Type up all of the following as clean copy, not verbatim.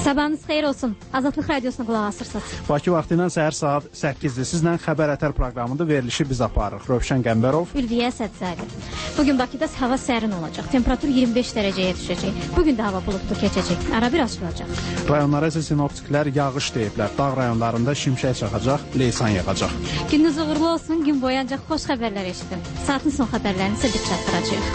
Sabahınız xeyir olsun. Azadlıq Radiosuna qulaq asırsınız. Bakı vaxtı ilə səhər saat 8-dir. Sizlə Xəbər Ətər proqramında verilişi biz aparırıq. Rövşən Qəmbərov, Ülviyə Sədzadə. Bugün Bakıda hava sərin olacaq. Temperatur 25 dərəcəyə düşəcək. Bugün də hava buludlu keçəcək. Arabir açılacaq. Rayonlara isə sinoptiklər yağış deyiblər. Dağ rayonlarında şimşək çaxacaq, leysan yağacaq. Gününüz uğurlu olsun. Gün boyunca xoş xəbərlər eşidin. Saatin son xəbərlərini sizə biz çatdıracağıq.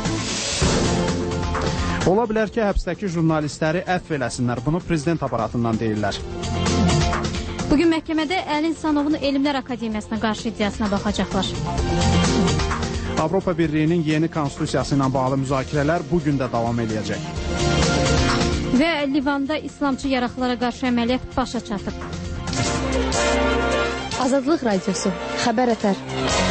Ola bilər ki, həbsdəki jurnalistləri əfv eləsinlər. Bunu prezident aparatından deyirlər. Bugün məhkəmədə Əli İnsanovun Elmlər Akademiyasına qarşı iddiasına baxacaqlar. Avropa Birliyinin yeni konstitusiyası ilə bağlı müzakirələr bugün də davam edəcək. Və Livanda İslamçı yaraqlara qarşı əməliyyat başa çatıb. Azadlıq Radiosu, Xəbər Ətər.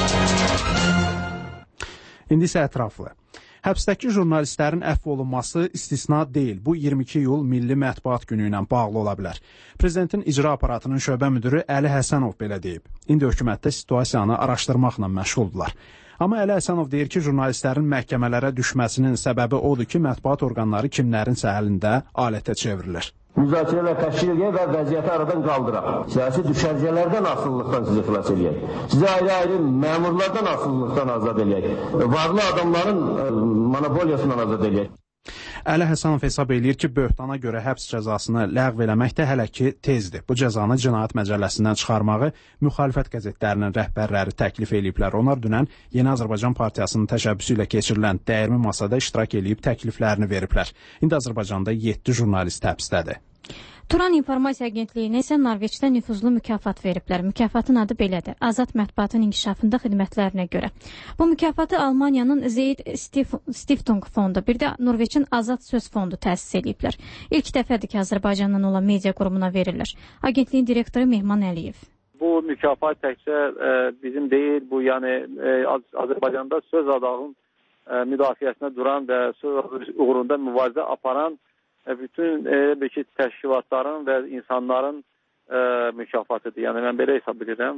İndi isə ətraflı. Həbsdəki jurnalistlərin əfv olunması istisna deyil. Bu 22 iyul Milli Mətbuat Günü ilə bağlı ola bilər. Prezidentin icra aparatının şöbə müdürü Əli Həsənov belə deyib. İndi hökumətdə situasiyanı araşdırmaqla məşğuldurlar. Amma Əli Həsənov deyir ki, jurnalistlərin məhkəmələrə düşməsinin səbəbi odur ki, mətbuat orqanları kimlərinsə əlində alətə çevrilir. Müzakirələr təşkil edək və vəziyyəti aradan qaldıraq. Siyasi düşərgələrdən asılılıqdan sizi xilas edək. Sizi ayrı-ayrı məmurlardan asılılıqdan azad edək. Varlı adamların monopoliyasından azad edək. Əli Həsənov hesab eləyir ki, böhtana görə həbs cəzasını ləğv eləmək də hələ ki tezdir. Bu cəzanı Cinayət Məcəlləsindən çıxarmağı müxalifət qəzetlərinin rəhbərləri təklif eləyiblər. Onlar dünən Yeni Azərbaycan Partiyasının təşəbbüsü ilə keçirilən dəyirmi masada iştirak eləyib təkliflərini veriblər. İndi Azərbaycanda 7 jurnalist həbsdədir. Turan İnformasiya Agentliyinə isə Norveçdə nüfuzlu mükafat veriblər. Mükafatın adı belədir. Azad mətbuatın inkişafında xidmətlərinə görə. Bu mükafatı Almaniyanın Zeyd Stiftung fondu, bir də Norveçin Azad Söz fondu təsis ediblər. İlk dəfədir ki, Azərbaycandan olan media qurumuna verirlər. Agentliyin direktoru Mehman Əliyev. Bu mükafat təkcə bizim deyil, bu yəni Azərbaycanda söz adağının müdafiəsinə duran və söz uğrunda mübarizə aparan bütün təşkilatların və insanların mükafatıdır. Yəni mən belə hesab edirəm.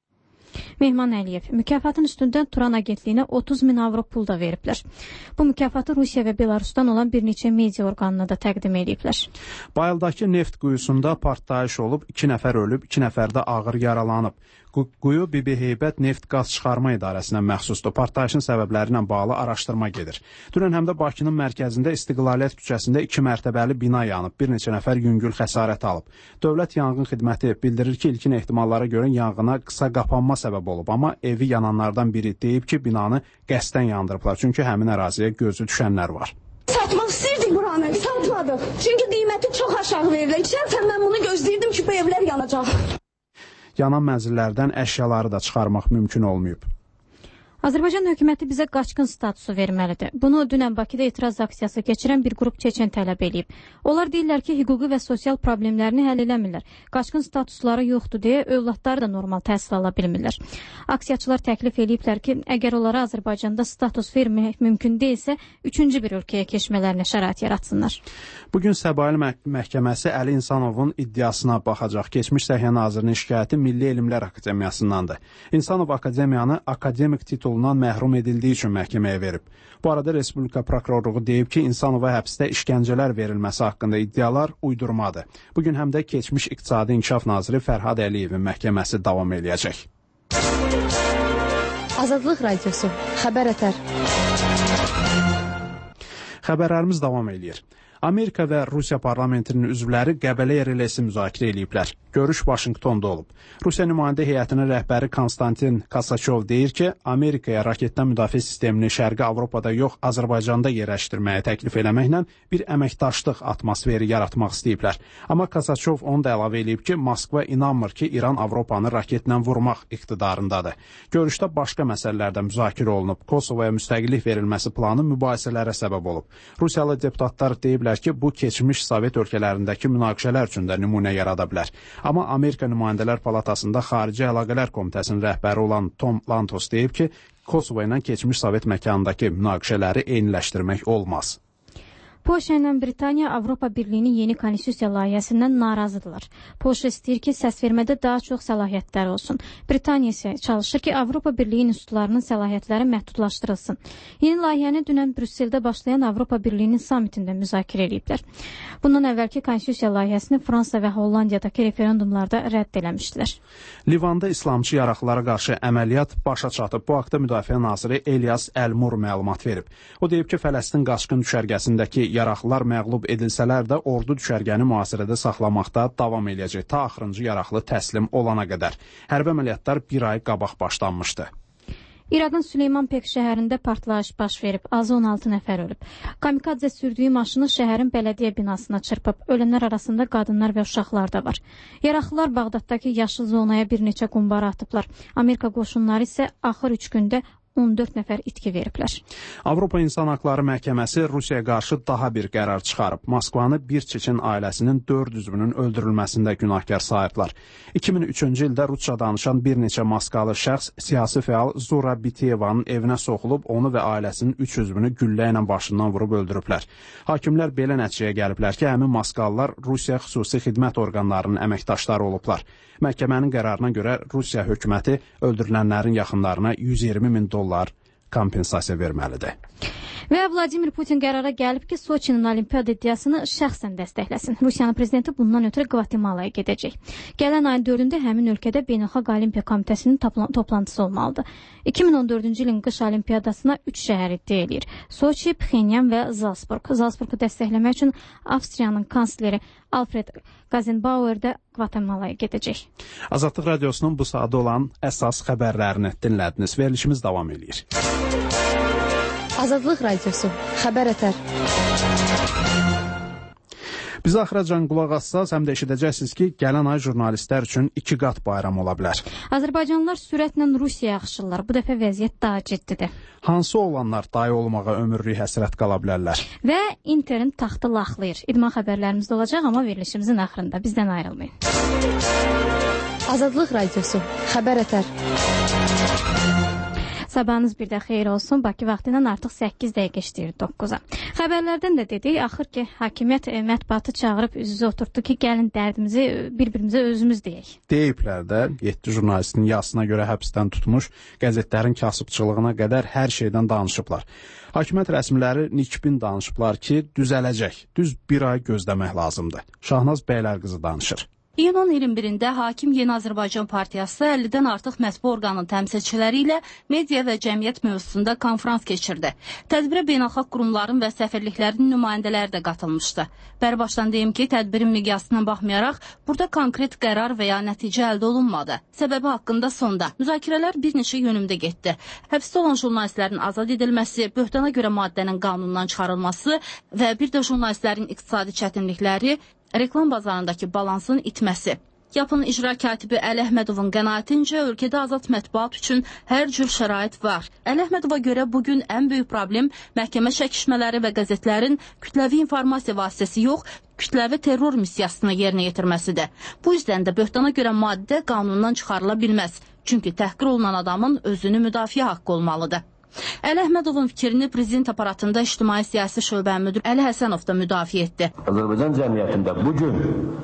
Mehman Əliyev mükafatın üstündən Turan agentliyinə 30.000 avro pul da veriblər. Bu mükafatı Rusiya və Belarusdan olan bir neçə media orqanına da təqdim ediblər. Bayıldakı neft quyusunda partlayış olub, 2 nəfər ölüb, 2 nəfər də ağır yaralanıb. Quyu Bibi Heybət Neft Qaz Çıxarma İdarəsinə məxsusdur. Partlayışın səbəbləri ilə bağlı araşdırma gedir. Dünən həm də Bakının mərkəzində İstiqlaliyyət küçəsində 2 mərtəbəli bina yanıb, bir neçə nəfər yüngül xəsarət alıb. Dövlət Yanğın Xidməti bildirir ki, ilkin ehtimallara görə yanğına qısa qapanma səbəb olub, amma evi yananlardan biri deyib ki, binanı qəsdən yandırıblar, çünki həmin əraziyə gözü düşənlər var. Satmaq istəyirdik buranı, satmadıq. Çünki qiyməti çox aşağı verirlər. İçərsən mən bunu gözləyirdim ki, bu evlər yanacaq. Yanan mənzillərdən əşyaları da çıxarmaq mümkün olmayıb. Azərbaycan hökuməti bizə qaçqın statusu verməlidir. Bunu dünən Bakıda etiraz aksiyası keçirən bir qrup çeçen tələb edib. Onlar deyirlər ki, hüquqi və sosial problemlərini həll eləmirlər. Qaçqın statusları yoxdur deyə övladları da normal təhsil ala bilmirlər. Aksiyaçılar təklif ediblər ki, əgər onlara Azərbaycanda status vermək mümkün deyilsə, üçüncü bir ölkəyə keçmələrinə şərait yaratsınlar. Bugün Səbail Məhkəməsi Əli İnsanovun iddiasına baxacaq. Keçmiş Səhiyyə Nazirinin şikayəti Milli Elmlər Akademiyasındandır. İnsanov akademiyanı akademik titulundan məhrum edildiyi üçün məhkəməyə verib. Bu arada Respublika Prokurorluğu deyib ki, İnsanova həbsdə işgəncələr verilməsi haqqında iddialar uydurmadır. Bugün həm də keçmiş İqtisadi İnkişaf Naziri Fərhad Əliyevin məhkəməsi davam edəcək. Azadlıq Radiosu, Xəbər Ətər. Xəbərlərimiz davam edir. Amerika və Rusiya parlamentinin üzvləri Qəbələ RLS-i müzakirə ediblər. Görüş Vaşinqtonda olub. Rusiya nümayəndə heyətinin rəhbəri Konstantin Kasaçov deyir ki, Amerikaya raketdən müdafiə sistemini Şərqi Avropada yox, Azərbaycanda yerləşdirməyə təklif eləməklə bir əməkdaşlıq atmosferi yaratmaq istəyiblər. Amma Kasaçov onu da əlavə edib ki, Moskva inanmır ki, İran Avropanı raketlə vurmaq iqtidarındadır. Görüşdə başqa məsələlərdə müzakirə olunub. Kosovaya müstəqillik verilməsi planı mübahisələrə səbəb olub. Rusiyalı deputatlar deyiblər ki, bu keçmiş Sovet ölkələrindəki münaqişələr üçün də nümunə yarada bilər. Amma Amerika Nümayəndələr Palatasında Xarici Əlaqələr Komitəsinin rəhbəri olan Tom Lantos deyib ki, Kosovo ilə keçmiş Sovet məkanındakı münaqişələri eyniləşdirmək olmaz. Polşa ilə Britaniya Avropa Birliyinin yeni konstitusiya layihəsindən narazıdırlar. Polşa istəyir ki, səsvermədə daha çox səlahiyyətlər olsun. Britaniya isə çalışır ki, Avropa Birliyi institutlarının səlahiyyətləri məhdudlaşdırılsın. Yeni layihəni dünən Brüsseldə başlayan Avropa Birliyinin samitində müzakirə ediblər. Bundan əvvəlki konstitusiya layihəsini Fransa və Hollandiyadakı referendumlarda rədd eləmişdilər. Livanda İslamçı yaraqlılara qarşı əməliyyat başa çatıb. Bu haqda Müdafiə naziri Elias Elmur məlumat verib. O deyib ki, Fələstin qaçqın düşərgəsindəki yaraqlılar məğlub edilsələr də ordu düşərgəni mühasirədə saxlamaqda davam eləyəcək ta axırıncı yaraqlı təslim olana qədər. Hərbi əməliyyatlar bir ay qabaq başlanmışdı. İraqın Süleymanpek şəhərində partlayış baş verib, azı 16 nəfər ölüb. Kamikadze sürdüyü maşını şəhərin bələdiyyə binasına çırpıb. Ölənlər arasında qadınlar və uşaqlar da var. Yaraqlılar Bağdaddakı yaşıl zonaya bir neçə qumbara atıblar. Amerika qoşunları isə axır 3 gündə 14 nəfər itki veriblər. Avropa İnsan Haqları Məhkəməsi Rusiyaya qarşı daha bir qərar çıxarıb. Moskvanı bir Çeçen ailəsinin 4 üzvünün öldürülməsində günahkar sayıblar. 2003-cü ildə rusca danışan bir neçə Moskvalı şəxs siyasi fəal Zura Bitiyevanın evinə soxulub, onu və ailəsinin 3 üzvünü güllə ilə başından vurub öldürüblər. Hakimlər belə nəticəyə gəliblər ki, həmin Moskvalılar Rusiya xüsusi xidmət orqanlarının əməkdaşları olublar. Məhkəmənin qərarına görə Rusiya hökuməti öldürülənlərin yaxınlarına $120.000 kompensasiya verməlidir. Və Vladimir Putin qərara gəlib ki, Soçinin olimpiada iddiasını şəxsən dəstəkləsin. Rusiyanın prezidenti bundan ötürü Qvatemalaya gedəcək. Gələn ayın 4-də həmin ölkədə Beynəlxalq Olimpiya Komitəsinin toplantısı olmalıdır. 2014-cü ilin qış olimpiyadasına 3 şəhər iddia edir. Soçi, Pxenyan və Zalsburg. Zalsburgu dəstəkləmək üçün Avstriyanın kansleri Alfred Gazenbauer də Qvatemalaya gedəcək. Azadlıq Radiosunun bu saatda olan əsas xəbərlərini dinlədiniz. Verilişimiz davam edir. Azadlıq Radiosu, xəbər ətər. Biz axıracan qulaq assaz, həm də eşidəcəksiniz ki, gələn ay jurnalistlər üçün 2 qat bayram ola bilər. Azərbaycanlılar sürətlə Rusiyaya axışırlar. Bu dəfə vəziyyət daha ciddidir. Hansı oğlanlar dayı olmağa ömürlük həsrət qala bilərlər? Və Interin taxtı laxlayır. İdman xəbərlərimizdə olacaq, amma verilişimizin axırında. Bizdən ayrılmayın. Azadlıq Radiosu, xəbər ətər. Sabahınız bir də xeyir olsun. Bakı vaxtından artıq 8 dəqiqə işləyir 9-a. Xəbərlərdən də dedik, axır ki, hakimiyyət mətbuatı çağırıb üz-üzə oturtdu ki, gəlin dərdimizi bir-birimizə özümüz deyək. Deyiblər də, 7 jurnalistin yasına görə həbsdən tutmuş, qəzetlərin kasıbçılığına qədər hər şeydən danışıblar. Hakimiyyət rəsmiləri nikbin danışıblar ki, düzələcək. Düz bir ay gözləmək lazımdır. Şahnaz Bəylərqızı danışır. İyunun 21-də Hakim Yeni Azərbaycan Partiyası 50-dən artıq mətbu orqanın təmsilçiləri ilə media və cəmiyyət mövzusunda konfrans keçirdi. Tədbirə beynəlxalq qurumların və səfirliklərin nümayəndələri də qatılmışdı. Bərbaşdan deyim ki, tədbirin miqyasına baxmayaraq, burada konkret qərar və ya nəticə əldə olunmadı. Səbəbi haqqında sonda. Müzakirələr bir neçə yönümdə getdi. Həbsdə olan jurnalistlərin azad edilməsi, böhtana görə maddənin qanundan çıxarılması və bir də jurnalistlərin iqtisadi çətinlikləri, reklam bazarındakı balansın itməsi. Yapının icra katibi Əli Əhmədovun qənaətincə ölkədə azad mətbuat üçün hər cür şərait var. Əli Əhmədova görə bugün ən böyük problem məhkəmə çəkişmələri və qəzetlərin kütləvi informasiya vasitəsi yox, kütləvi terror missiyasını yerinə yetirməsidir. Bu yüzdən də böhtana görə maddə qanundan çıxarıla bilməz. Çünki təhqir olunan adamın özünü müdafiə haqqı olmalıdır. Əli Əhmədovun fikrini prezident aparatında ictimai siyasi şöbənin müdiri Əli Həsənov da müdafiə etdi. Azərbaycan cəmiyyətində bugün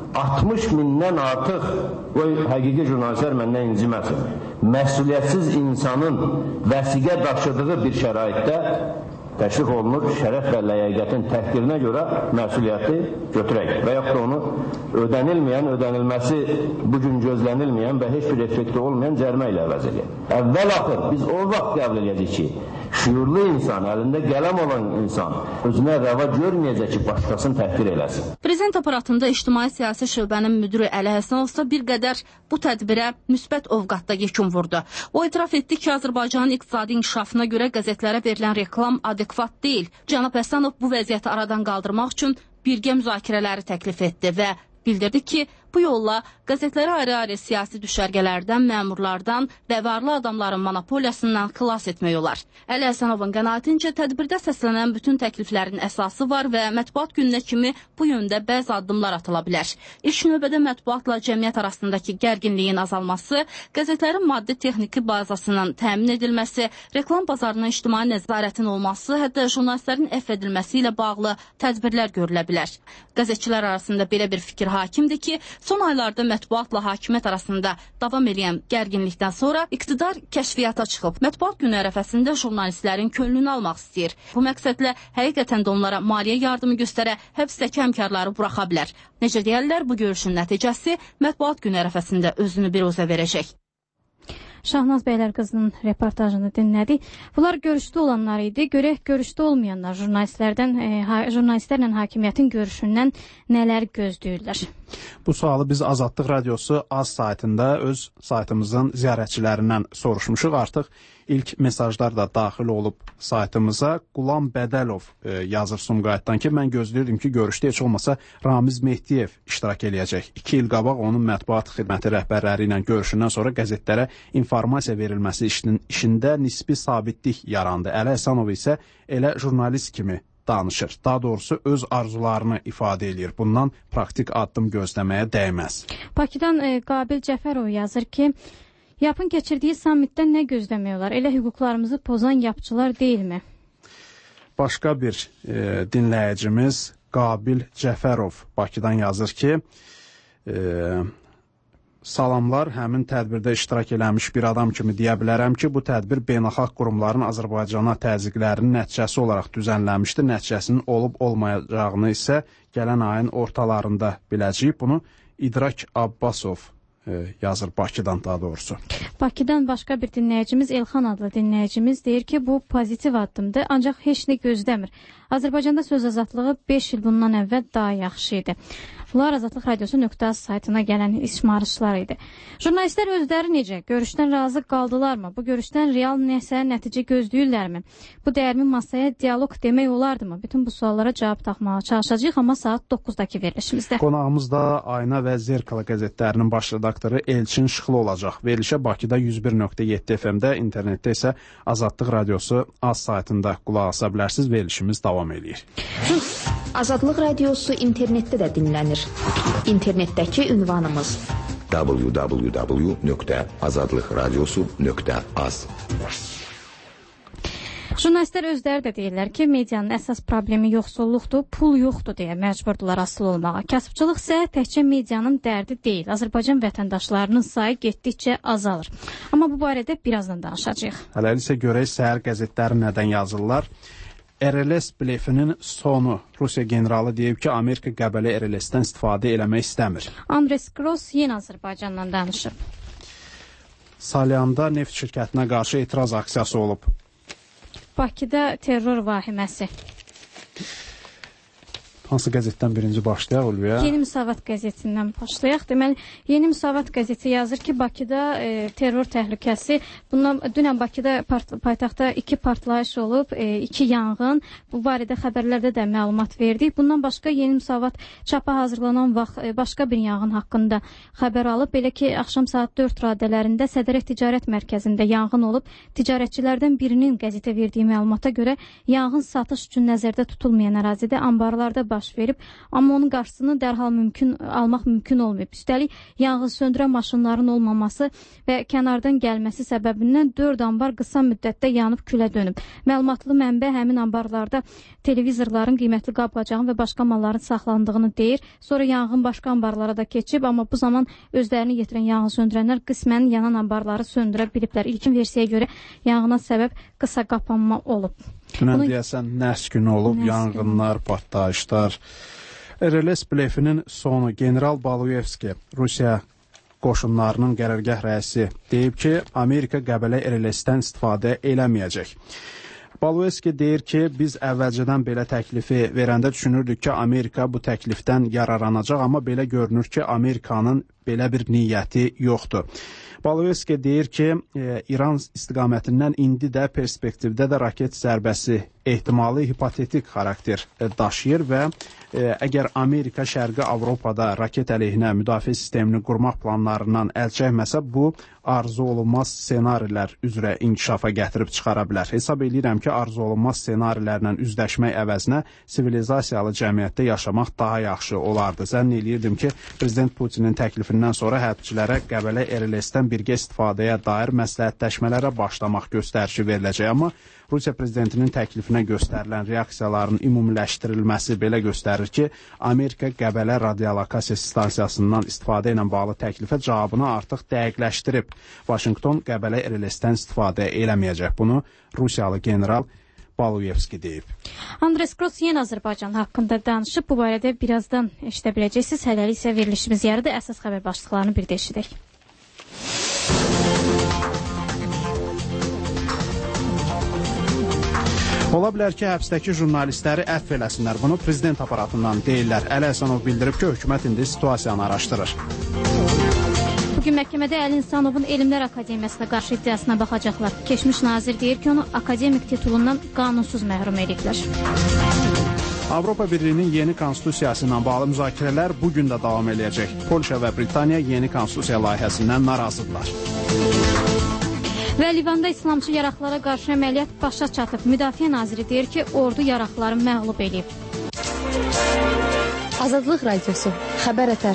60 mindən artıq, qoy həqiqi jurnalistlər məndən inciməsin, məsuliyyətsiz insanın vəsiqə daşıdığı bir şəraitdə təşviq olunur, şərəf və ləyaqətin təhqirinə görə məsuliyyəti götürək və yaxud da onu ödənilməsi bugün gözlənilməyən və heç bir effekti olmayan cərimə ilə əvəz edək. Əvvəl-axır biz o vaxt qəbul edəcək ki, şüurlu insan, əlində qələm olan insan özünə rəva görməyəcək ki, başqasını təhqir eləsin. Prezident aparatında ictimai siyasi şöbənin müdiri Əli Həsənov bir qədər bu tədbirə müsbət ovqatda yekun vurdu. O etiraf etdi ki, Azərbaycanın iqtisadi inkişafına görə qəzetlərə verilən reklam adekvat deyil. Cənab Həsənov bu vəziyyəti aradan qaldırmaq üçün birgə müzakirələri təklif etdi və bildirdi ki, Bu yolla qəzetləri ayrı-ayrı siyasi düşərgələrdən, məmurlardan və varlı adamların monopoliyasından xilas etmək olar. Əli Həsənovun qənaətincə tədbirdə səslənən bütün təkliflərin əsası var və mətbuat gününə kimi bu yöndə bəzi addımlar atıla bilər. İlk növbədə mətbuatla cəmiyyət arasındakı gərginliyin azalması, qəzetlərin maddi-texniki bazasının təmin edilməsi, reklam bazarının ictimai nəzarətin olması, hətta jurnalistlərin əfv edilməsi ilə bağlı tədbirlər görülə bilər. Qəzetçilər arasında belə bir fikir hakimdir ki, son aylarda mətbuatla hakimiyyət arasında davam edən gərginlikdən sonra iqtidar kəşfiyyata çıxıb. Mətbuat günü ərəfəsində jurnalistlərin könlünü almaq istəyir. Bu məqsədlə həqiqətən də onlara maliyyə yardımı göstərə, həbsdəki həmkarları buraxa bilər. Necə deyərlər, bu görüşün nəticəsi mətbuat günü ərəfəsində özünü bir özə verəcək. Şahnaz Bəylər qızının reportajını dinlədik. Bunlar görüşdə olanlar idi. Görək görüşdə olmayanlar jurnalistlərlə hakimiyyətin görüşündən nələr gözləyirlər? Bu sualı biz Azadlıq Radiosu AZ saytında öz saytımızın ziyarətçilərindən soruşmuşuq. Artıq ilk mesajlar da daxil olub saytımıza. Qulam Bədəlov yazır Sumqayıtdan ki, mən gözləyirdim ki, görüşdə heç olmasa Ramiz Mehdiyev iştirak eləyəcək. 2 il qabaq onun mətbuat xidməti rəhbərləri ilə görüşündən sonra qəzetlərə informasiya verilməsi işində nisbi sabitlik yarandı. Əli Həsənov isə elə jurnalist kimi danışır. Daha doğrusu öz arzularını ifadə edir. Bundan praktik addım gözləməyə dəyməz. Bakıdan Qabil Cəfərov yazır ki, yapın keçirdiyi sammitdən nə gözləmək olar? Elə hüquqlarımızı pozan yapıcılar deyilmi? Başqa bir dinləyicimiz Qabil Cəfərov Bakıdan yazır ki, salamlar, həmin tədbirdə iştirak eləmiş bir adam kimi deyə bilərəm ki, bu tədbir beynəlxalq qurumların Azərbaycana təzyiqlərinin nəticəsi olaraq düzənlənmişdir. Nəticəsinin olub-olmayacağını isə gələn ayın ortalarında biləcəyik. Bunu İdrak Abbasov yazır Bakıdan daha doğrusu. Bakıdan başqa bir dinləyicimiz Elxan adlı dinləyicimiz deyir ki, bu pozitiv addımdır, ancaq heç nə gözləmir. Azərbaycanda söz azadlığı 5 il bundan əvvəl daha yaxşı idi. Bunlar Azadlıq Radiosu.az saytına gələn ismarışlar idi. Jurnalistlər özləri necə? Görüşdən razı qaldılarmı? Bu görüşdən real nəsə nəticə gözləyirlərmi? Bu dəyərli masaya dialoq demək olardımı? Bütün bu suallara cavab tapmağa çalışacağıq, amma saat 9-dakı verilişimizdə. Qonağımız da Ayna və Zerkala qəzetlərinin baş redaktoru Elçin Şıxlı olacaq. Verilişə Bakıda 101.7 FM-də, internetdə isə Azadlıq Radiosu AZ saytında qulaq asa bilərsiniz. Verilişimiz davam edir. Azadlıq Radiosu internetdə də dinlənir. İnternetdəki ünvanımız www.azadlıqradiosu.az. Jurnalistlər özləri də deyirlər ki, medianın əsas problemi yoxsulluqdur, pul yoxdur deyə məcburdular asılı olmağa. Kasıbçılıq isə təkcə medianın dərdi deyil. Azərbaycan vətəndaşlarının sayı getdikcə azalır. Amma bu barədə birazdan danışacağıq. Hələlik isə görək səhər qəzetləri nədən yazırlar. RLS blefinin sonu. Rusiya generalı deyib ki, Amerika Qəbələ RLS-dən istifadə eləmək istəmir. Andres Gross yenə Azərbaycanla danışıb. Salyanda neft şirkətinə qarşı etiraz aksiyası olub. Bakıda terror vahiməsi. Hansı qəzetdən birinci başlayaq Ulviyə? Yeni Müsavat qəzetindən başlayaq. Deməli, Yeni Müsavat qəzeti yazır ki, Bakıda terror təhlükəsi. Dünən Bakıda paytaxtda 2 partlayış olub, 2 yanğın. Bu barədə xəbərlərdə də məlumat verdik. Bundan başqa Yeni Müsavat çapa hazırlanan vaxt başqa bir yanğın haqqında xəbər alıb. Belə ki, axşam saat 4 radələrində Sədərək Ticarət Mərkəzində yanğın olub. Ticarətçilərdən birinin qəzetə verdiyi məlumata görə yanğın satış üçün nəzərdə tutulmayan ərazidə ambarlarda baş verib, amma onun qarşısını dərhal almaq mümkün olmayıb. Üstəlik, yanğın söndürən maşınların olmaması və kənardan gəlməsi səbəbindən 4 ambar qısa müddətdə yanıb külə dönüb. Məlumatlı mənbə həmin ambarlarda televizorların, qiymətli qab-qacağın və başqa malların saxlandığını deyir. Sonra yanğın başqa ambarlara da keçib, amma bu zaman özlərini yetirən yanğın söndürənlər qismən yanan ambarları söndürə biliblər. İlkin versiyaya görə yanğına səbəb qısa qapanma olub. Dünən deyəsən nərs günü olub, yanğınlar, partlayışlar. RLS blefinin sonu. General Baluyevski, Rusiya qoşunlarının qərargah rəisi deyib ki, Amerika Qəbələ RLS-dən istifadə eləməyəcək. Baluyevski deyir ki, biz əvvəlcədən belə təklifi verəndə düşünürdük ki, Amerika bu təklifdən yararlanacaq, amma belə görünür ki, Amerikanın belə bir niyyəti yoxdur. Balovski deyir ki, İran istiqamətindən indi də perspektivdə də raket zərbəsi ehtimalı hipotetik xarakter daşıyır və əgər Amerika Şərqi Avropada raket əleyhinə müdafiə sistemini qurmaq planlarından əl çəkməsə, bu arzu olunmaz ssenarilər üzrə inkişafa gətirib çıxara bilər. Hesab edirəm ki, arzu olunmaz ssenarilərlə üzləşmək əvəzinə sivilizasiyalı cəmiyyətdə yaşamaq daha yaxşı olardı. Zənn eləyirdim ki, Prezident Putinin təklifindən sonra hərbçilərə Qəbələ RLS-dən birgə istifadəyə dair məsləhətləşmələrə başlamaq göstərişi veriləcək, amma Rusiya prezidentinin təklifinə göstərilən reaksiyaların ümumiləşdirilməsi belə göstərir ki, Amerika Qəbələ radiolokasiya stansiyasından istifadə ilə bağlı təklifə cavabını artıq dəqiqləşdirib. Vaşinqton Qəbələ RLS-dən istifadə eləməyəcək. Bunu Rusiyalı general Balovski deyib. Andres Gross yenə Azərbaycan haqqında danışıb. Bu barədə birazdan eşidə biləcəksiniz. Hələlik isə verilişimiz yarıda əsas xəbər başlıqlarını bir də eşidək. Ola bilər ki, həbsdəki jurnalistləri əfv eləsinlər. Bunu prezident aparatından deyirlər. Əli Həsənov bildirib ki, hökumət indi situasiyanı araşdırır. Bugün məhkəmədə Əli İnsanovun Elmlər Akademiyasına qarşı iddiasına baxacaqlar. Keçmiş nazir deyir ki, onu akademik titulundan qanunsuz məhrum ediblər. Avropa Birliyinin yeni konstitusiyası ilə bağlı müzakirələr bugün də davam edəcək. Polşa və Britaniya yeni konstitusiya layihəsindən narazıdırlar. Və Livanda İslamçı yaraqlara qarşı əməliyyat başa çatıb. Müdafiə naziri deyir ki, ordu yaraqları məğlub edib. Azadlıq Radiosu, Xəbər Ətər.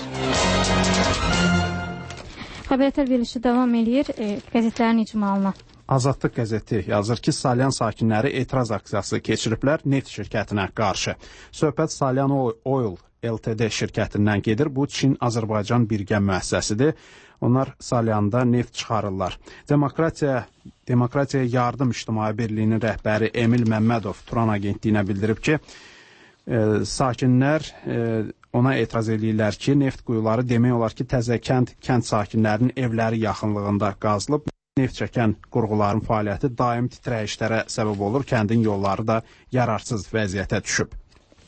Xəbər Ətər verilişi davam edir qəzetlərin icmalına. Azadlıq qəzeti yazır ki, Salyan sakinləri etiraz aksiyası keçiriblər neft şirkətinə qarşı. Söhbət Salyan Oil LTD şirkətindən gedir. Bu Çin-Azərbaycan birgə müəssisəsidir. Onlar Salyanda neft çıxarırlar. Demokratiya Yardım İctimai Birliyinin rəhbəri Emil Məmmədov Turan agentliyinə bildirib ki, sakinlər ona etiraz edirlər ki, neft quyuları demək olar ki, Təzəkənd kənd sakinlərinin evləri yaxınlığında qazılıb. Neft çəkən qurğuların fəaliyyəti daim titrəyişlərə səbəb olur. Kəndin yolları da yararsız vəziyyətə düşüb.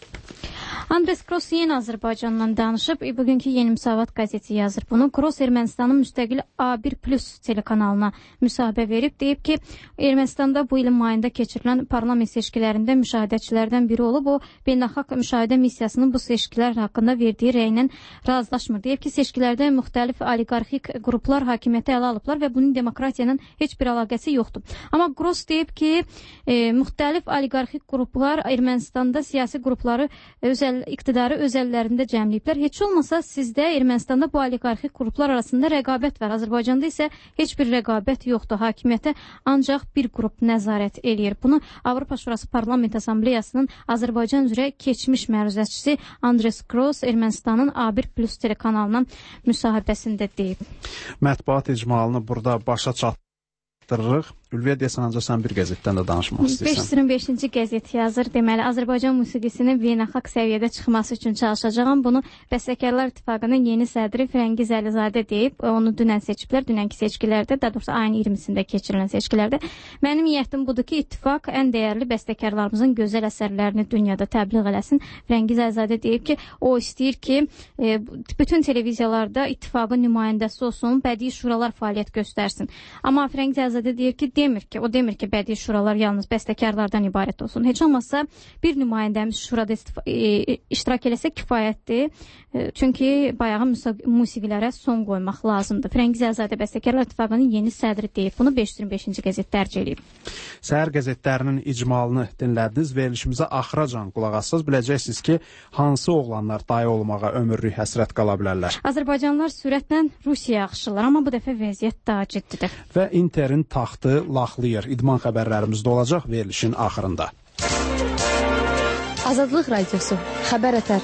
Andres Gross yenə Azərbaycandan danışıb. Bugünkü Yeni Müsavat qəzeti yazır bunu. Gross Ermənistanın müstəqil A1+ telekanalına müsahibə verib. Deyib ki, Ermənistanda bu ilin mayında keçirilən parlament seçkilərində müşahidəçilərdən biri olub. O, beynəlxalq müşahidə missiyasının bu seçkilər haqqında verdiyi rəylə razılaşmır. Deyib ki, seçkilərdə müxtəlif oliqarxik qruplar hakimiyyəti ələ alıblar və bunun demokratiya ilə heç bir əlaqəsi yoxdur. Amma Gross deyib ki, müxtəlif oliqarxik qruplar Ermənistanda siyasi qrupları iqtidarı öz əllərində cəmləyiblər. Heç olmasa sizdə Ermənistanda bu oliqarxik qruplar arasında rəqabət var. Azərbaycanda isə heç bir rəqabət yoxdur. Hakimiyyətə ancaq bir qrup nəzarət eləyir. Bunu Avropa Şurası Parlament Assambleyasının Azərbaycan üzrə keçmiş məruzəçisi Andres Gross Ermənistanın A1+ telekanalına müsahibəsində deyib. Mətbuat icmalını burada başa çatdırırıq. Ülviyə deyəsən, ancaq sən bir qəzetdən də danışmaq istəyirsən. 525-ci qəzet yazır. Deməli, Azərbaycan musiqisinin beynəlxalq səviyyədə çıxması üçün çalışacağam. Bunu Bəstəkarlar İttifaqının yeni sədri Firəngiz Əlizadə deyib. Onu dünən seçiblər. Dünənki seçkilərdə, daha doğrusu ayın 20-sində keçirilən seçkilərdə. Mənim niyyətim budur ki, İttifaq ən dəyərli bəstəkarlarımızın gözəl əsərlərini dünyada təbliğ eləsin. Firəngiz Əlizadə deyib ki, o istəyir ki, bütün televiziyalarda İttifaqın nümayəndəsi olsun, bədii şuralar fəaliyyət göstərsin. Amma Firəngiz Əlizadə deyir ki, demir ki, bədii şuralar yalnız bəstəkarlardan ibarət olsun. Heç olmazsa bir nümayəndəmiz şurada iştirak eləsə kifayətdir. Çünki bayağı musiqilərə son qoymaq lazımdır. Firəngiz Əlizadə Bəstəkarlar İttifaqının yeni sədri deyib. Bunu 525-ci qəzet dərc edib. Səhər qəzetlərinin icmalını dinlədiniz. Verilişimizə axıracan qulaq assaz biləcəksiniz ki, hansı oğlanlar dayı olmağa ömürlük həsrət qala bilərlər. Azərbaycanlılar sürətlə Rusiyaya axışırlar, amma bu dəfə vəziyyət daha ciddidir. Və Interin taxtı laxlayır. İdman xəbərlərimizdə olacaq verilişin axırında. Azadlıq Radiosu, Xəbər Ətər.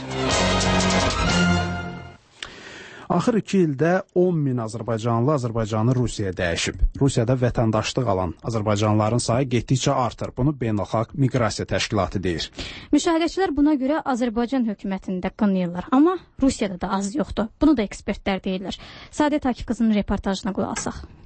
Axır 2 ildə 10.000 Azərbaycanlı Azərbaycanı Rusiyaya dəyişib. Rusiyada vətəndaşlıq alan Azərbaycanlıların sayı getdikcə artır. Bunu Beynəlxalq Miqrasiya Təşkilatı deyir. Müşahidəçilər buna görə Azərbaycan hökumətini də qınayırlar. Amma Rusiyada da az yoxdur. Bunu da ekspertlər deyirlər. Sadət Akif qızının reportajına qulaq asaq.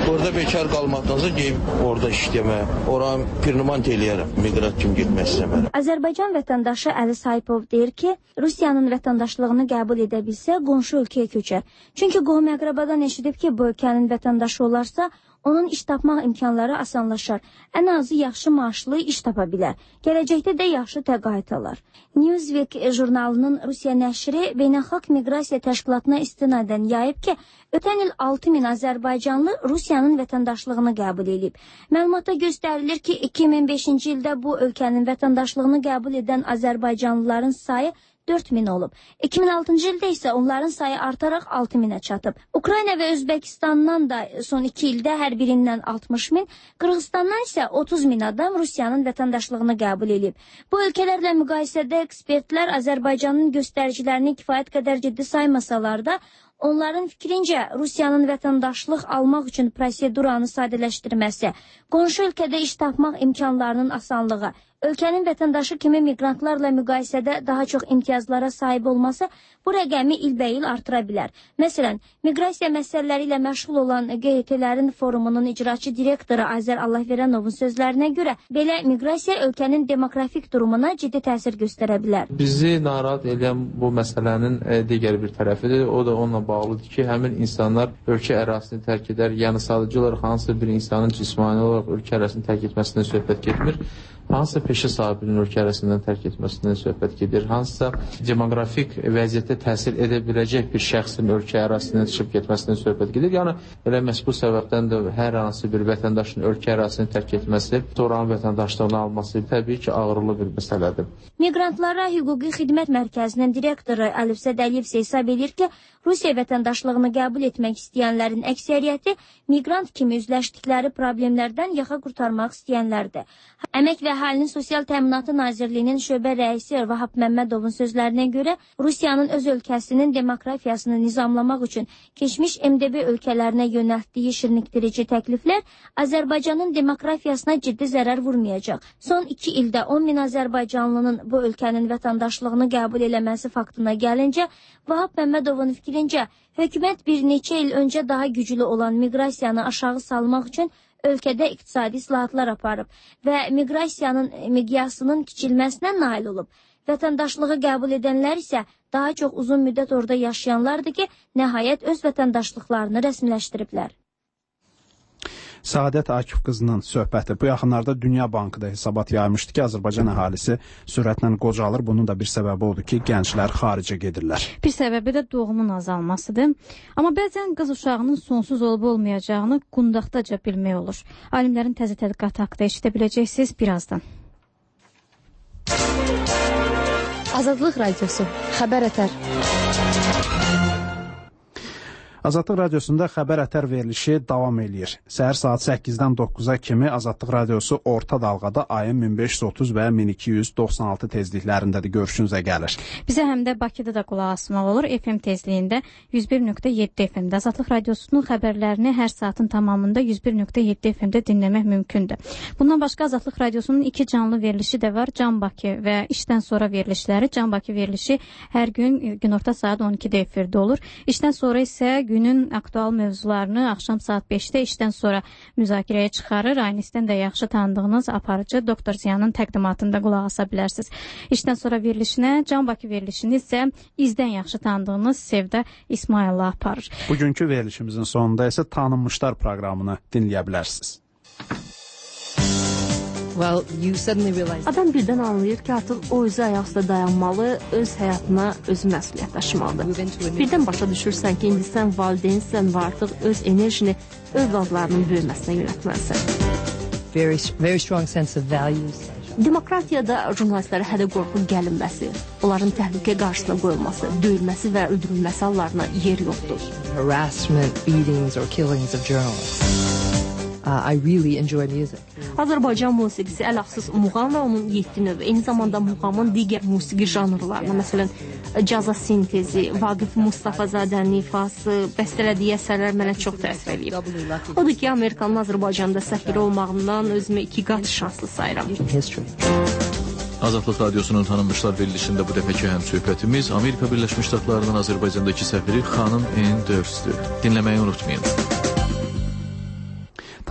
Orada bekar qalmaqdansa geyib orada işləməyə, oranı pirnimant eləyərəm, miqrat kimi getmək istəmərəm. Azərbaycan vətəndaşı Əli Sayipov deyir ki, Rusiyanın vətəndaşlığını qəbul edə bilsə, qonşu ölkəyə köçər. Çünki qohum-əqrabadan eşidib ki, bu ölkənin vətəndaşı olarsa, onun iş tapmaq imkanları asanlaşar. Ən azı yaxşı maaşlı iş tapa bilər. Gələcəkdə də yaxşı təqaüd alar. Newsweek jurnalının Rusiya nəşri Beynəlxalq Miqrasiya Təşkilatına istinadən yayıb ki, ötən il 6000 Azərbaycanlı Rusiyanın vətəndaşlığını qəbul edib. Məlumatda göstərilir ki, 2005-ci ildə bu ölkənin vətəndaşlığını qəbul edən Azərbaycanlıların sayı 4000 olub. 2006-cı ildə isə onların sayı artaraq 6000-ə çatıb. Ukrayna və Özbəkistandan da son 2 ildə hər birindən 60.000, Qırğızstandan isə 30.000 adam Rusiyanın vətəndaşlığını qəbul edib. Bu ölkələrlə müqayisədə ekspertlər Azərbaycanın göstəricilərini kifayət qədər ciddi saymasalar da, onların fikrincə Rusiyanın vətəndaşlıq almaq üçün proseduranı sadələşdirməsi, qonşu ölkədə iş tapmaq imkanlarının asanlığı, ölkənin vətəndaşı kimi miqrantlarla müqayisədə daha çox imtiyazlara sahib olması bu rəqəmi ilbəil artıra bilər. Məsələn, miqrasiya məsələləri ilə məşğul olan QHT-lərin forumunun icraçı direktoru Azər Allahveranovun sözlərinə görə, belə miqrasiya ölkənin demografik durumuna ciddi təsir göstərə bilər. Bizi narahat edən bu məsələnin digər bir tərəfidir. O da onunla bağlıdır ki, həmin insanlar ölkə ərazisini tərk edər. Yəni, sadəcə olaraq hansısa bir insanın cismani olaraq ölkə ərazisini tərk etməsindən söhbət getmir. Hansısa peşə sahibinin ölkə ərazisindən tərk etməsindən söhbət gedir. Hansısa demoqrafik vəziyyətə təsir edə biləcək bir şəxsin ölkə ərazisindən çıxıb getməsindən söhbət gedir. Yəni, elə məhz bu səbəbdən də hər hansı bir vətəndaşın ölkə ərazisini tərk etməsi, sonranın vətəndaşlığını alması təbii ki, ağırlı bir məsələdir. Miqrantlara Hüquqi Xidmət Mərkəzinin direktoru Əlifzəd Əliyev hesab edir ki, Rusiya vətəndaşlığını qəbul etmək istəyənlərin əksəriyyəti miqrant kimi üzləşdikləri problemlərdən yaxa qurtarmaq istəyənlərdir. Əmək və Əhalinin Sosial Təminatı Nazirliyinin şöbə rəisi Vahab Məmmədovun sözlərinə görə, Rusiyanın öz ölkəsinin demografiyasını nizamlamaq üçün keçmiş MDB ölkələrinə yönəltdiyi şirinləşdirici təkliflər Azərbaycanın demografiyasına ciddi zərər vurmayacaq. Son 2 ildə 10.000 Azərbaycanlının bu ölkənin vətəndaşlığını qəbul eləməsi faktına gəlincə, Vahab Məmmədovun fikrincə, hökumət bir neçə il öncə daha güclü olan miqrasiyanı aşağı salmaq üçün ölkədə iqtisadi islahatlar aparıb və miqrasiyanın miqyasının kiçilməsinə nail olub. Vətəndaşlığı qəbul edənlər isə daha çox uzun müddət orada yaşayanlardır ki, nəhayət öz vətəndaşlıqlarını rəsmiləşdiriblər. Səadət Akif qızının söhbəti. Bu yaxınlarda Dünya Bankı da hesabat yaymışdı ki, Azərbaycan əhalisi sürətlə qocalır. Bunun da bir səbəbi odur ki, gənclər xaricə gedirlər. Bir səbəbi də doğumun azalmasıdır. Amma bəzən qız uşağının sonsuz olub-olmayacağını qundaqdaca bilmək olur. Alimlərin təzə tədqiqatı haqqında eşidə biləcəksiniz birazdan. Azadlıq Radiosu, Xəbər Ətər. Azadlıq Radiosunda xəbər ətər verilişi davam eləyir. Səhər saat 8-dən 9-a kimi Azadlıq Radiosu orta dalğada ayın 1530 və 1296 tezliklərindədir, görüşünüzə gəlir. Bizə həm də Bakıda da qulaq asmaq olur. FM tezliyində 101.7 FM-də. Azadlıq Radiosunun xəbərlərini hər saatın tamamında 101.7 FM-də dinləmək mümkündür. Bundan başqa Azadlıq Radiosunun 2 canlı verilişi də var. Can Bakı və işdən sonra verilişləri. Can Bakı verilişi hər gün günorta saat 12-də efirdə olur. İşdən sonra isə günün aktual mövzularını axşam saat 5-də işdən sonra müzakirəyə çıxarır. Aynısdən də yaxşı tanıdığınız aparıcı Doktor Ziyanın təqdimatında qulaq asa bilərsiniz. İşdən sonra verilişinə, Can Bakı verilişini isə izdən yaxşı tanıdığınız Sevda İsmayıllı aparır. Bugünkü verilişimizin sonunda isə tanınmışlar proqramını dinləyə bilərsiniz. Adam birdən anlayır ki, artıq o özü ayaq üstə dayanmalı, öz həyatına özü məsuliyyət daşımalıdır. Birdən başa düşürsən ki, indi sən valideynsən və artıq öz enerjini övladlarının böyüməsinə yönətməlisən. Very strong sense of values. Demokratiyada jurnalistlərə hədə qorxu gəlinməsi, onların təhlükə qarşısına qoyulması, döyülməsi və öldürülməsi hallarına yer yoxdur. Harassment, beatings or killings of journalists. I really enjoy music. Azərbaycan musiqisi ələxsus muğam və onun 7 növü, eyni zamanda muğamın digər musiqi janrlarına, məsələn, caza sintezi, Vaqif Mustafazadənin ifası, bəstələdiyi əsərlər mənə çox təsir edib. Odur ki, Amerikanın Azərbaycanda səfiri olmağından özümü 2 qat şanslı sayıram. Azadlıq Radiosunun tanınmışlar verilişində bu dəfəki həmsöhbətimiz Amerika Birləşmiş Ştatlarının Azərbaycandakı səfiri xanım N. Dörsdür. Dinləməyi unutmayın.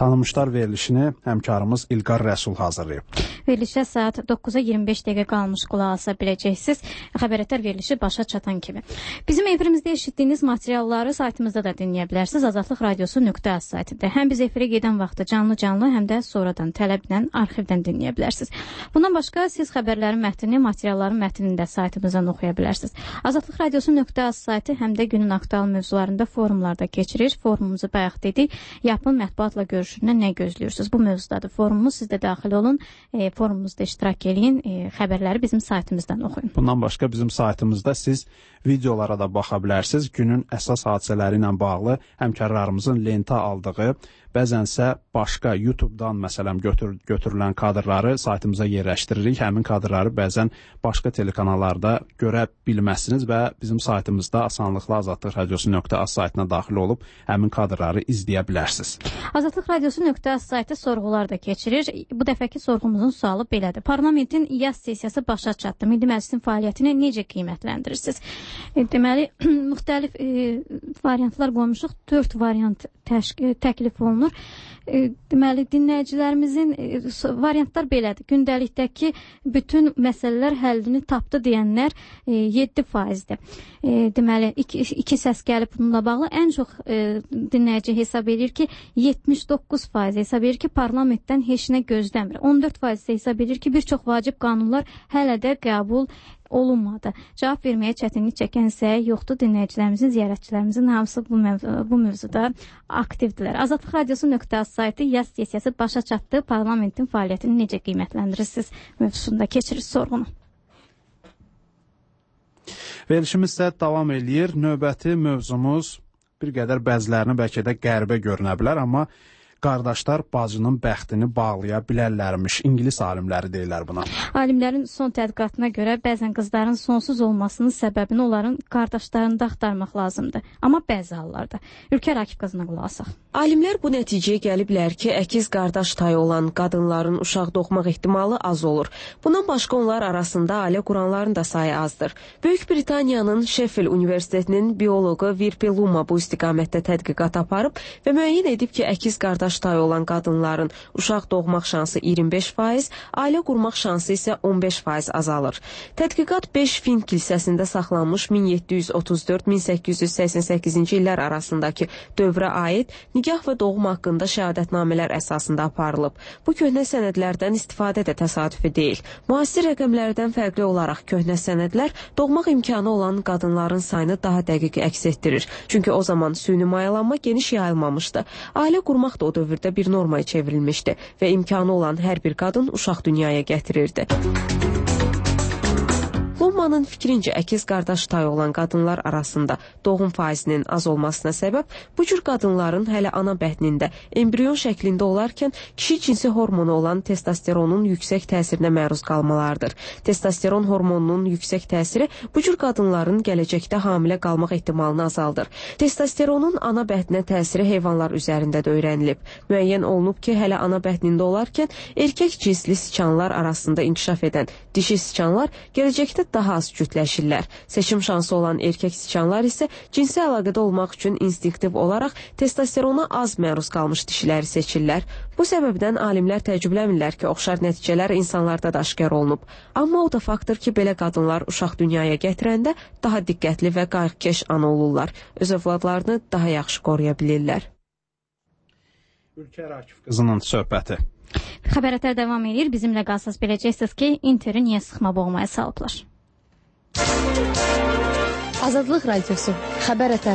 Tanınmışlar verilişini həmkarımız İlqar Rəsul hazırlayıb. Verilişə saat 9-a 25 dəqiqə qalmış qulaq asa biləcəksiniz. Xəbərətər verilişi başa çatan kimi. Bizim efirimizdə eşitdiyiniz materialları saytımızda da dinləyə bilərsiniz. Azadlıq Radiosu.az saytında. Həm biz efirə gedən vaxtda canlı, həm də sonradan tələblə arxivdən dinləyə bilərsiniz. Bundan başqa siz xəbərlərin mətnini, materialların mətnini də saytımızdan oxuya bilərsiniz. Azadlıq Radiosu.az saytı həm də günün aktual mövzularında forumlarda keçirir. Forumumuzu bayaq dedik. Yapın mətbuatla görüşünə nə gözləyirsiniz? Bu mövzudadır. Forumumuz, siz də daxil olun. Forumumuzda iştirak edin, xəbərləri bizim saytımızdan oxuyun. Bundan başqa bizim saytımızda siz videolara da baxa bilərsiniz. Günün əsas hadisələri ilə bağlı həmkarlarımızın lentə aldığı, bəzənsə başqa YouTube-dan məsələn götürülən kadrları saytımıza yerləşdiririk. Həmin kadrları bəzən başqa telekanallarda görə bilməzsiniz və bizim saytımızda asanlıqla Azadlıq Radiosu.az saytına daxil olub həmin kadrları izləyə bilərsiniz. Azadlıq Radiosu.az saytı sorğular da keçirir. Bu dəfəki sorğumuzun sualı belədir. Parlamentin yaz sessiyası başa çatdı. Milli Məclisin fəaliyyətini necə qiymətləndirirsiniz? Deməli, müxtəlif variantlar qoymuşuq. 4 variant təklif olunur. Deməli, dinləyicilərimizin variantlar belədir. Gündəlikdəki bütün məsələlər həllini tapdı deyənlər 7%-dir. Deməli, iki səs gəlib bununla bağlı. Ən çox dinləyici hesab edir ki, 79% hesab edir ki, parlamentdən heç nə gözləmir. 14% hesab edir ki, bir çox vacib qanunlar hələ də qəbul olunmadı. Cavab verməyə çətinlik çəkən isə yoxdur. Dinləyicilərimizin, ziyarətçilərimizin hamısı bu mövzuda aktivdirlər. Azadlıq Radiosu.az saytı yaz sessiyası başa çatdı. Parlamentin fəaliyyətini necə qiymətləndirirsiniz mövzusunda keçirir sorğunu. Verilişimiz isə davam eləyir. Növbəti mövzumuz bir qədər bəzilərini bəlkə də qəribə görünə bilər, amma qardaşlar bacının bəxtini bağlaya bilərlərmiş. İngilis alimləri deyirlər buna. Alimlərin son tədqiqatına görə bəzən qızların sonsuz olmasının səbəbini onların qardaşlarında axtarmaq lazımdır. Amma bəzi hallarda. Ülkər Akif qızına qulaq asaq. Alimlər bu nəticəyə gəliblər ki, əkiz qardaş tayı olan qadınların uşaq doğmaq ehtimalı az olur. Bundan başqa onlar arasında ailə quranların da sayı azdır. Böyük Britaniyanın Sheffield Universitetinin bioloqu Virpi Luma bu istiqamətdə tədqiqat aparıb və müəyyən edib ki, əkiz qardaş tayı olan qadınların uşaq doğmaq şansı 25%, ailə qurmaq şansı isə 15% azalır. Tədqiqat 5 Fin kilsəsində saxlanmış 1734-1888-ci illər arasındakı dövrə aid nikah və doğum haqqında şəhadətnamələr əsasında aparılıb. Bu köhnə sənədlərdən istifadə də təsadüfi deyil. Müasir rəqəmlərdən fərqli olaraq köhnə sənədlər doğmaq imkanı olan qadınların sayını daha dəqiq əks etdirir. Çünki o zaman süni mayalanma geniş yayılmamışdı. Ailə qurmaq da o dövrdə bir normaya çevrilmişdi və imkanı olan hər bir qadın uşaq dünyaya gətirirdi. Lumanın fikrincə əkiz qardaş tayı olan qadınlar arasında doğum faizinin az olmasına səbəb bu cür qadınların hələ ana bətnində embrion şəklində olarkən kişi cinsi hormonu olan testosteronun yüksək təsirinə məruz qalmalardır. Testosteron hormonunun yüksək təsiri bu cür qadınların gələcəkdə hamilə qalmaq ehtimalını azaldır. Testosteronun ana bətnə təsiri heyvanlar üzərində də öyrənilib. Müəyyən olunub ki, hələ ana bətnində olarkən erkək cinsli siçanlar arasında inkişaf edən dişi siçanlar gələcəkdə daha az cütləşirlər. Seçim şansı olan erkək siçanlar isə cinsi əlaqədə olmaq üçün instinktiv olaraq testosterona az məruz qalmış dişiləri seçirlər. Bu səbəbdən alimlər təəccüblənmirlər ki, oxşar nəticələr insanlarda da aşkar olunub. Amma o da faktdır ki, belə qadınlar uşaq dünyaya gətirəndə daha diqqətli və qayğıkeş ana olurlar. Öz övladlarını daha yaxşı qoruya bilirlər. Ülkər Akif qızının söhbəti. Xəbərətər davam edir. Bizimlə qalsaz biləcəksiniz ki, Interi niyə sıxma boğmaya salıblar? Azadlıq Radiosu, Xəbərətər.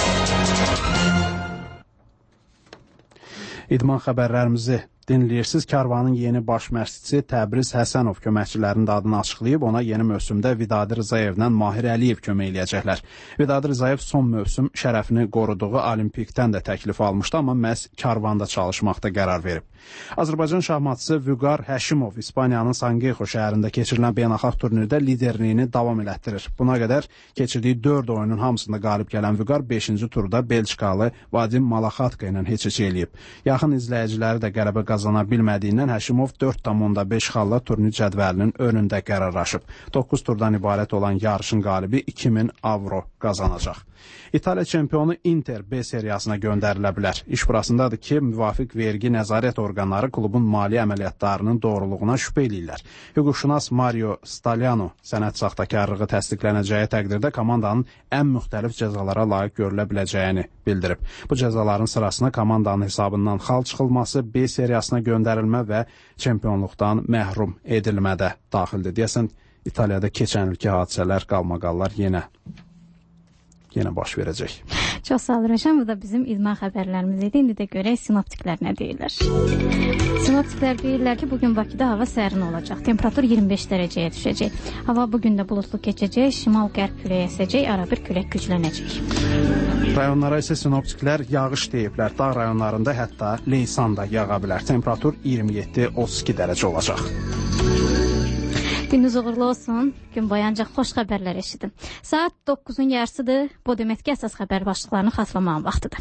İdman xəbərlərimizi dinləyirsiniz. Karvanın yeni baş məşqçisi Təbriz Həsənov köməkçilərinin adını açıqlayıb. Ona yeni mövsümdə Vidadi Rzayevlə Mahir Əliyev kömək eləyəcəklər. Vidadi Rzayev son mövsüm şərəfini qoruduğu Olimpikdən də təklif almışdı, amma məhz Karvanda çalışmaqda qərar verib. Azərbaycan şahmatçısı Vüqar Həşimov İspaniyanın Sanguejo şəhərində keçirilən beynəlxalq turnirdə liderliyini davam elətdirir. Buna qədər keçirdiyi 4 oyunun hamısında qalib gələn Vüqar 5-ci turda Belçikalı Vadim Malaxatka ilə heç-heç eləyib. Yaxın izləyiciləri də qələbə qazana bilmədiyindən Həşimov 4,5 xalla turnir cədvəlinin önündə qərarlaşıb. 9 turdan ibarət olan yarışın qalibi 2000 avro qazanacaq. İtaliya çempionu Inter B seriyasına göndərilə bilər. İş burasındadır ki, müvafiq vergi nəzarət orqanları klubun mali əməliyyatlarının doğruluğuna şübhə eləyirlər. Hüquqşünas Mario Staliano sənəd saxtakarlığı təsdiqlənəcəyi təqdirdə komandanın ən müxtəlif cəzalara layiq görülə biləcəyini bildirib. Bu cəzaların sırasına komandanın hesabından xal çıxılması, B seriyasına göndərilmə və çempionluqdan məhrum edilmədə daxildir. Deyəsən, İtaliyada keçən ilki hadisələr, qalmaqallar yenə baş verəcək. Çox sağ olun Rəşən, bu da bizim idman xəbərlərimiz idi. İndi də görək sinoptiklər nə deyirlər. Sinoptiklər deyirlər ki, bugün Bakıda hava sərin olacaq. Temperatur 25 dərəcəyə düşəcək. Hava bugün də bulutlu keçəcək, şimal-qərb küləyi əsəcək, arabir külək güclənəcək. Rayonlara isə sinoptiklər yağış deyiblər. Dağ rayonlarında hətta leysan da yağa bilər. Temperatur 27-32 dərəcə olacaq. Gününüz uğurlu olsun. Gün boyu ancaq xoş xəbərlər eşidin. Saat 9-un yarısıdır. Bu demək ki, əsas xəbər başlıqlarını xatırlamağın vaxtıdır.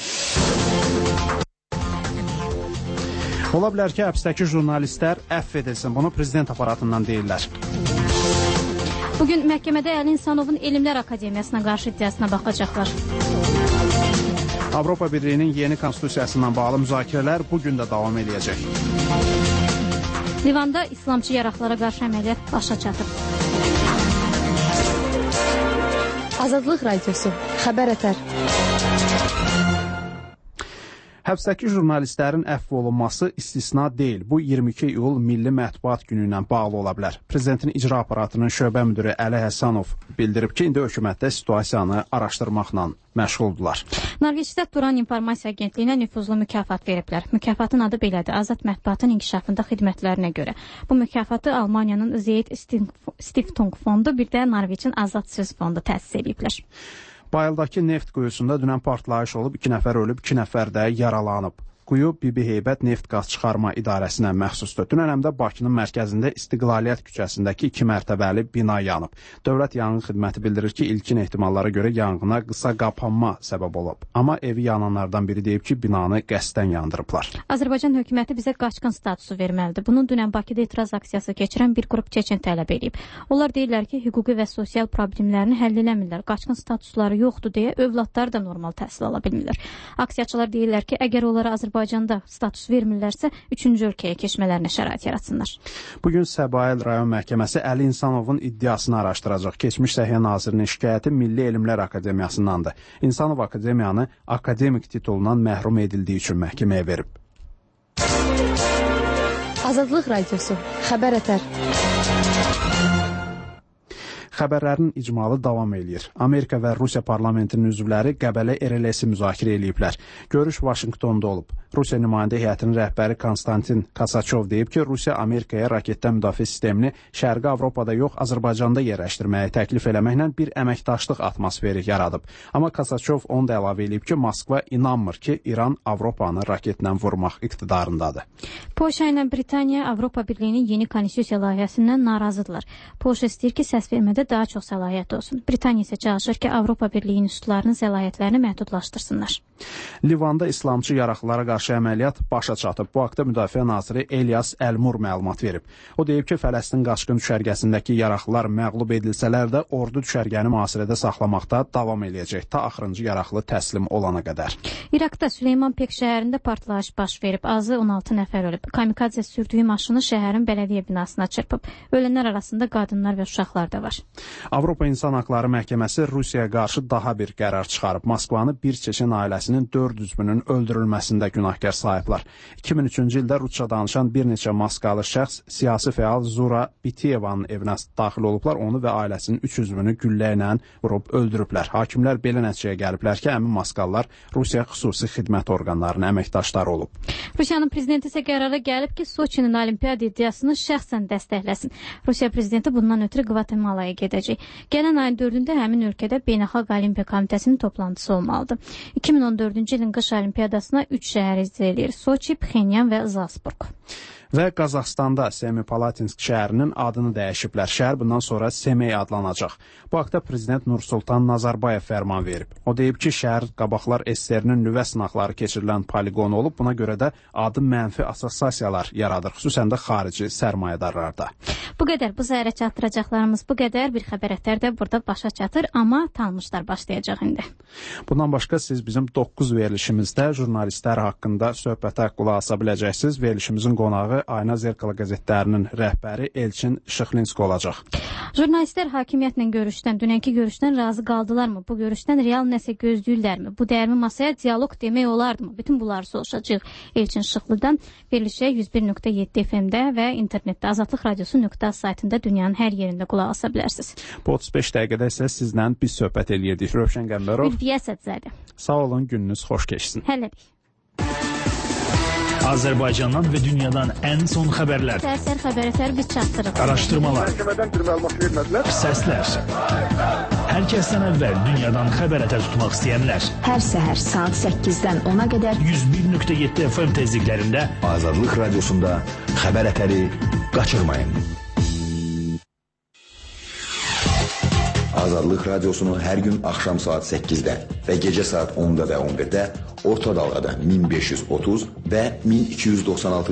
Ola bilər ki, həbsdəki jurnalistlər əfv edilsin. Bunu prezident aparatından deyirlər. Bugün məhkəmədə Əli İnsanovun Elmlər Akademiyasına qarşı iddiasına baxacaqlar. Avropa Birliyinin yeni konstitusiyasından bağlı müzakirələr bugün də davam edəcək. Livanda İslamçı yaraqlara qarşı əməliyyat başa çatıb. Azadlıq Radiosu, Xəbər Ətər. Həbsdəki jurnalistlərin əfv olunması istisna deyil. Bu 22 iyul Milli Mətbuat Günü ilə bağlı ola bilər. Prezidentin icra aparatının şöbə müdiri Əli Həsənov bildirib ki, indi hökumətdə situasiyanı araşdırmaqla məşğuldular. Norveçdə Turan İnformasiya Agentliyinə nüfuzlu mükafat veriblər. Mükafatın adı belədir, Azad mətbuatın inkişafında xidmətlərinə görə. Bu mükafatı Almaniyanın Zeit Stiftung fondu, bir də Norveçin Azad Söz fondu təsis ediblər. Bayıldakı neft quyusunda dünən partlayış olub, 2 nəfər ölüb, 2 nəfər də yaralanıb. Quyu Bibi Heybət Neft Qaz Çıxarma İdarəsinə məxsusdur. Dünən həm də Bakının mərkəzində İstiqlaliyyət küçəsindəki 2 mərtəbəli bina yanıb. Dövlət Yanğın Xidməti bildirir ki, ilkin ehtimallara görə yanğına qısa qapanma səbəb olub. Amma evi yananlardan biri deyib ki, binanı qəsdən yandırıblar. Azərbaycan hökuməti bizə qaçqın statusu verməlidir. Bunun dünən Bakıda etiraz aksiyası keçirən bir qrup çeçen tələb edib. Onlar deyirlər ki, hüquqi və sosial problemlərini həll eləmirlər. Qaçqın statusları yoxdur deyə övladları da normal təhsil ala bilmirlər. Aksiyaçılar deyirlər ki, əgər onlara Azərbaycanda status vermirlərsə, 3-cü ölkəyə keçmələrinə şərait yaratsınlar. Bugün Səbail rayon məhkəməsi Əli İnsanovun iddiasını araşdıracaq. Keçmiş Səhiyyə Nazirinin şikayəti Milli Elmlər Akademiyasındandır. İnsanov akademiyanı akademik titulundan məhrum edildiyi üçün məhkəməyə verib. Azadlıq Radiosu, Xəbər Ətər. Xəbərlərin icmalı davam eləyir. Amerika və Rusiya parlamentinin üzvləri Qəbələ RLS-i müzakirə eləyiblər. Görüş Vaşinqtonda olub. Rusiya nümayəndə heyətinin rəhbəri Konstantin Kasaçov deyib ki, Rusiya Amerikaya raketdən müdafiə sistemini Şərqi Avropada yox, Azərbaycanda yerləşdirməyi təklif eləməklə bir əməkdaşlıq atmosferi yaradıb. Amma Kasaçov onu da əlavə eləyib ki, Moskva inanmır ki, İran Avropanı raketlə vurmaq iqtidarındadır. Polşa ilə Britaniya Avropa Birliyinin yeni konstitusiya layihəsindən narazıdırlar. Polşa istəyir ki, səsvermədə daha çox səlahiyyət olsun. Britaniya isə çalışır ki, Avropa Birliyi institutlarının səlahiyyətlərini məhdudlaşdırsınlar. Livanda İslamçı yaraqlara qarşı əməliyyat başa çatıb. Bu haqda Müdafiə naziri Elias Elmur məlumat verib. O deyib ki, Fələstin qaçqın düşərgəsindəki yaraqlılar məğlub edilsələr də ordu düşərgəni mühasirədə saxlamaqda davam eləyəcək ta axırıncı yaraqlı təslim olana qədər. İraqda Süleymanpek şəhərində partlayış baş verib. Azı 16 nəfər ölüb. Kamikadze sürdüyü maşını şəhərin bələdiyyə binasına çırpıb. Ölənlər arasında qadınlar və uşaqlar da var. Avropa İnsan Haqları Məhkəməsi Rusiyaya qarşı daha bir qərar çıxarıb. Moskvanı bir çeçen ailəsinin 4 üzvünün öldürülməsində günahkar sayıblar. 2003-cü ildə Rusça danışan bir neçə maskalı şəxs siyasi fəal Zura Bitiyevanın evinə daxil olublar. Onu və ailəsinin 3 üzvünü güllə ilə vurub öldürüblər. Hakimlər belə nəticəyə gəliblər ki, həmin maskalılar Rusiya xüsusi xidmət orqanlarının əməkdaşları olub. Rusiyanın prezidenti isə qərara gəlib ki, Soçinin olimpiyada iddiasını şəxsən dəstəkləsin. Rusiya prezidenti bundan ötürü Qvatemalaya gedəcək. Gələn ayın 4-də həmin ölkədə Beynəlxalq Olimpiya Komitəsinin toplantısı olmalıdır. 2014-cü ilin qış olimpiyadasına 3 şəhər izləyir. Soçi, Pxenyan və Zalsburg. Və Qazaxstanda Semipalatinsk şəhərinin adını dəyişiblər. Şəhər bundan sonra Semey adlanacaq. Bu haqda Prezident Nursultan Nazarbayev fərman verib. O deyib ki, şəhər qabaqlar SSR-nin nüvə sınaqları keçirilən poligon olub. Buna görə də adı mənfi assosiasiyalar yaradır, xüsusən də xarici sərmayədarlarda. Bu qədər, bu zəhərə çatdıracaqlarımız bu qədər. Bir xəbər ətər də burada başa çatır, amma tanışlar başlayacaq indi. Bundan başqa siz bizim 9 verilişimizdə jurnalistlər haqqında söhbətə qulaq asa biləcəksiniz. Verilişimizin qonağı Ayna Zerkala qəzetlərinin rəhbəri Elçin Şıxlinski olacaq. Jurnalistlər hakimiyyətlə görüşdən, dünənki görüşdən razı qaldılarmı? Bu görüşdən real nəsə gözləyirlərmi? Bu dəyərli masaya dialoq demək olardımı? Bütün bunları soruşacağıq Elçin Şıxlıdan. Verilişə 101.7 FM-də və internetdə Azadlıq Radiosu saytında dünyanın hər yerində qulaq asa bilərsiniz. Bu 35 dəqiqədə isə sizlə biz söhbət eləyirdik. Rövşən Qəmbərov. Ülviyə Sədzadə. Sağ olun, gününüz xoş keçsin. Hələlik. Azərbaycandan və dünyadan ən son xəbərlər. Səhər xəbər biz çatdırırıq. Araşdırmalar. Məhkəmədən bir məlumat vermədilər. Səslər. Hər kəsdən əvvəl dünyadan xəbər ətər tutmaq istəyənlər. Hər səhər saat 8-dən 10-a qədər 101.7 FM tezliklərində Azadlıq Radiosunda xəbər ətəri qaçırmayın. Azadlıq Radiosunu hər gün axşam saat 8-də və gecə saat 10-da və 11-də orta dalğada 1530 və 1296